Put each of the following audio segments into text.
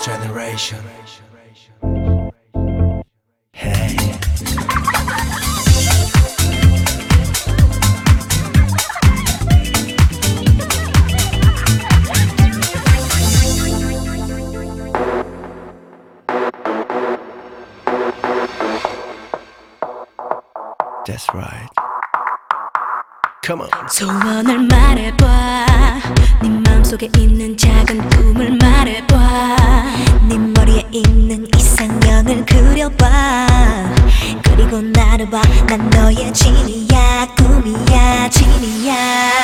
generation. Hey. That's right. Come on. 소원을 말해봐. 네 맘속에 있는 작은 꿈을 말해봐. 네 머리에 있는 이상형을 그려봐. 그리고 나를 봐. 난 너의 진이야. 꿈이야. 진이야.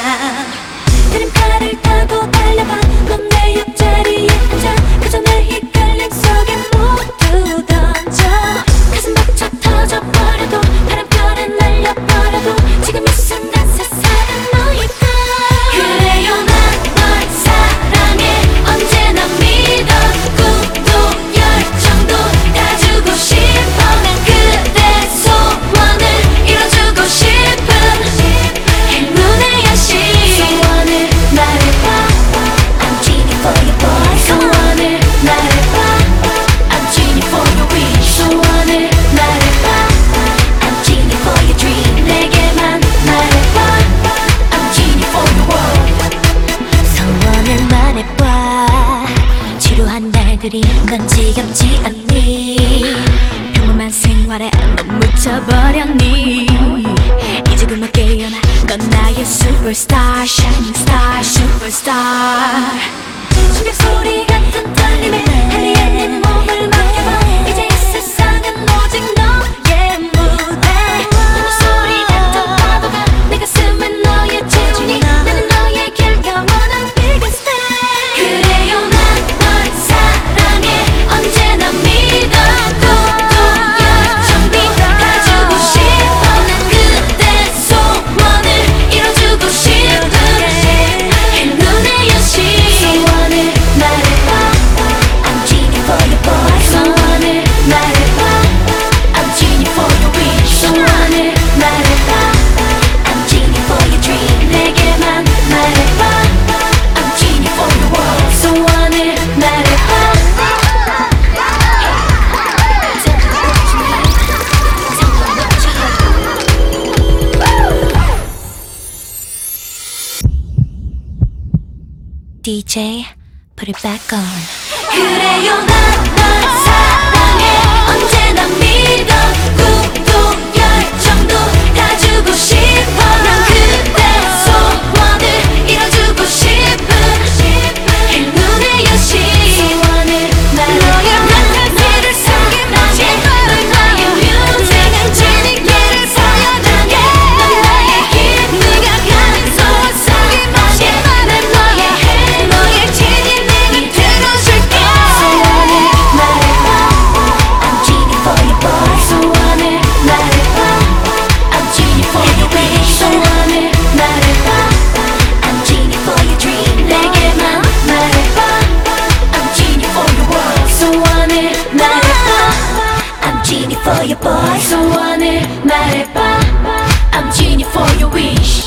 드림카를 타고 달려봐. 넌 내 옆자리에 앉아. 그저 내 헷갈림 속에 모두 던져. 가슴 벅차 터져버려도 바람결에 날려버려도 지금 이 순간 세상은 너일까. 그래요 난 널 사랑해. 언제나 믿어. 꿈도 열정도 다 주고 싶어. 난 그대 소원을 이뤄주고 싶은 행운의 여신. 소원을 말해봐. I'm genie for your boy. 소원을 말해봐. I'm genie for your wish. 소원을 말해봐. I'm genie for your dream. 내게만 말해봐. I'm genie for your world. 소원을 말해봐. 지루한 날들이 넌 지겹지 않니? 평범한 생활에 넌 묻혀버렸니? 이제 그만 깨어나. 넌 나의 superstar, shining star, superstar. 심장 소리 같은 떨림에 할리에 내 몸을 맡겨봐. 이제 이 세상은 오직 너의 무대. 너무 소리 같은 파도가 내 가슴에 너의 재준이. 나는 너에게 영원한 biggest fan. 그래요 난 널 사랑해. 언제나 믿어. 꿈도 열정도 다 주고 싶어. 난 그대 소원을 이뤄주고 싶은 행운의 여신. 소원을 말해봐. I'm genie for your boy. 소원을 말해봐. I'm genie for your wish. 소원을 말해봐. I'm genie for your dream. 내게만 말해봐. I'm genie for your world. 소원을 말해봐. DJ, put it back on. 그래요 난 널 사랑해. 언제나 믿어. 꿈도 열정도 다 주고 싶어. 난 그대 소원을 이뤄주고 싶은 행운의 여신. 소원을 말해. 너의 멘탈들을 숨기마치 넌 나의 뮤직. 진리를 보여줄게. 넌 나의 힘. 네가 가는 소원 숨기마치 난 너의 해. 너의 진이 내게 들어줄게. 소원을 말해봐. I'm genie for your boy. 소원을 말해봐. I'm genie for your wish. 소원을 말해봐. I'm genie for your dream. 내게만 말해봐. I'm genie for your world. 소원을 말해봐. I'm genie for your boy. 소원을 말해봐. I'm genie for your wish.